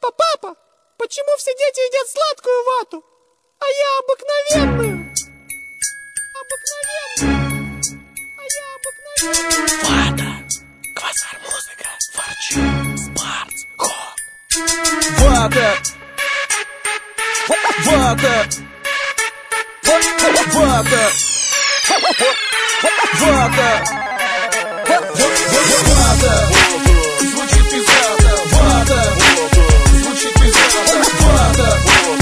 Папа, почему все дети едят сладкую вату, а я обыкновенную? Вата, квазар музыка, форчун, спартс, хоп. Вата, вата, вата, вата, вата, звучит пиздато, вата, звучит пиздато, вата,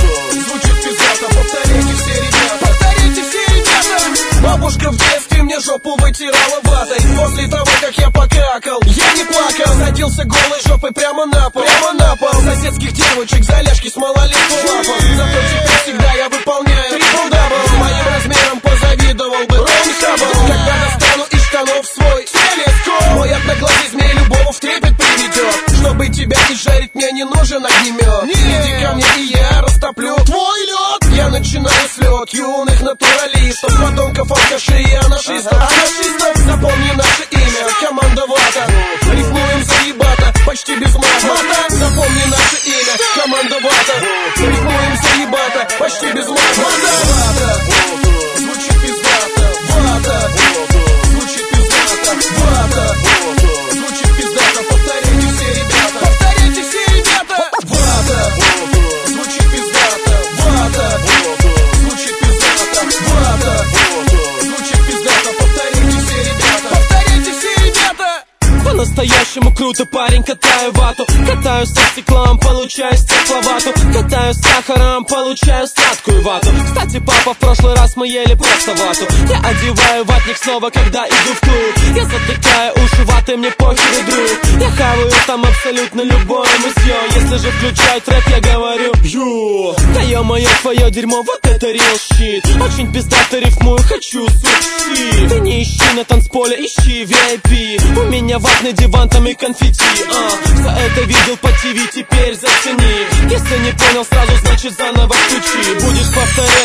звучит пиздато. Повторите все, ребята, повторите все, ребята. Бабушка в детстве мне жопу вытирала ватой. После того, как я покакал, я не плакал. Садился голой жопой прямо на пол, прямо на пол. Соседских девочек за ляжки с малолетку лапал. Зато теперь всегда я выполняю трипл-дабл. Моим размером позавидовал бы Рон Хаббл. Когда достану из штанов свой телескоп, мой одноглазый змей любого в трепет приведет. Чтобы тебя изжарить, мне не нужен огнемет. Иди ко мне, и я растоплю твой лед. Я начинаю слет юных натуралистов, потомков алкашей и анаршистов. Запомни наше имя, команда Вата. Рифмуем заебато, почти без мата. Запомни наше имя, команда Вата. Рифмуем заебато, почти без мата. Вата, звучит пиздато. Вата, звучит пиздато. Вата, звучит пиздато. Повторите все, ребята, повторите все, ребята. Вата, звучит пиздато. Вата, звучит пиздато. Вата, звучит пиздато. Повторите все, ребята, повторите все, ребята. По-настоящему круто, парень, катаю вату. Катаю со стеклом, получаю стекловату. Катаю с сахаром, получаю сладкую вату. Кстати, папа, в прошлый раз мы ели просто вату. Я одеваю ватник снова, когда иду в клуб. Я затыкаю уши ватой, мне похер, друг. Я хаваю там абсолютно любое мусье. Если же включают рэп, я говорю ю. Да ё-моё, твое дерьмо, вот это real shit. Очень пиздато рифмую, хочу суши. Ты не ищи на танцполе, ищи VIP. У меня ватный диван, там и конфетти. Кто это видел по ТВ, теперь зацени. Если не понял сразу, значит заново включи. Будешь повторять,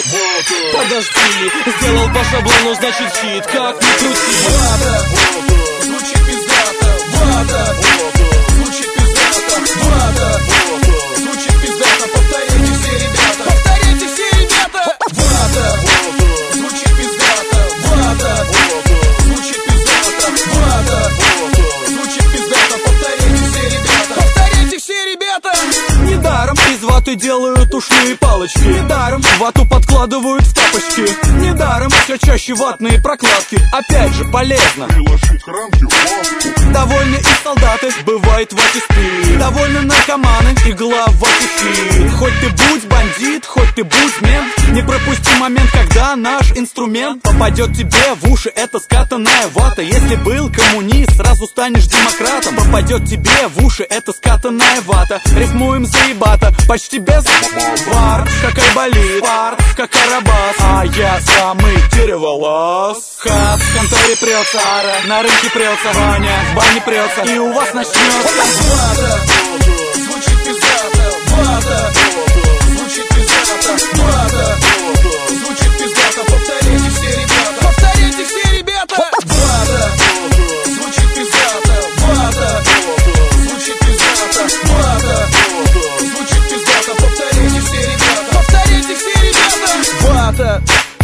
подожди. Сделал по шаблону, значит хит, как ни крути. Вата, звучит пиздато. Вата, звучит пиздато. Вата, звучит пиздато. Повторите все, ребята, повторите все, ребята. Вата, звучит пиздато. Вата, звучит пиздато. Вата, звучит пиздато. Повторите все, ребята, повторите все, ребята. Недаром из ваты делают ушные палочки. Недаром вату подкладывают в тапочки. Недаром все чаще ватные прокладки. Опять же полезно приложить к рамке ватку. Довольны и солдаты, бывает в вате спит. Довольны наркоманы, игла в вате хит. Хоть ты будь бандит, хоть ты будь мент, не пропусти момент, когда наш инструмент попадет тебе в уши. Это скатанная вата. Если был коммунист, сразу станешь демократом. Попадет тебе в уши. Это скатанная вата. Рифмуем заебато, почти без бар. Как айболит, пар, как карабас. А я самый дереволаз. Хат в конторе прется, ара на рынке прется, Ваня в бане прется, и у вас начнется. Вата, звучит пиздато. Вата, звучит пиздато. Вата, звучит пиздато. Повторите все, ребята, повторите все, ребята. Вата, звучит пиздато. Вата, звучит пиздато. Вата, звучит пиздато. Повторите все, ребята, повторите все, ребята. Вата,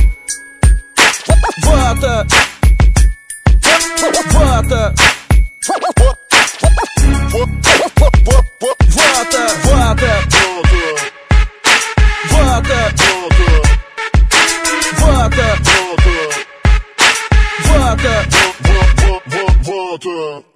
вата, вата, вата, вата, вата.